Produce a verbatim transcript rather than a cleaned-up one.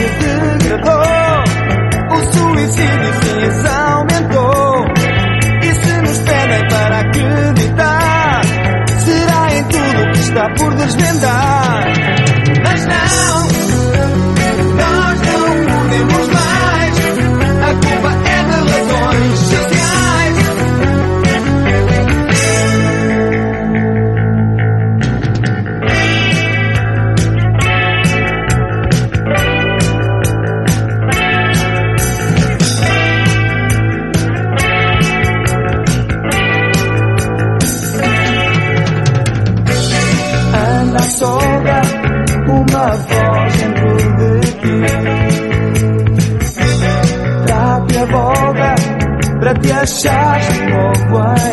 se degradou, o suicídio sim se aumentou. E se nos pedem para acreditar, será em tudo que está por desvendar. Mas não, nós não podemos mais, a culpa é de razões sociais. Sobra uma voz dentro de ti, dá-te a volta para te achares de novo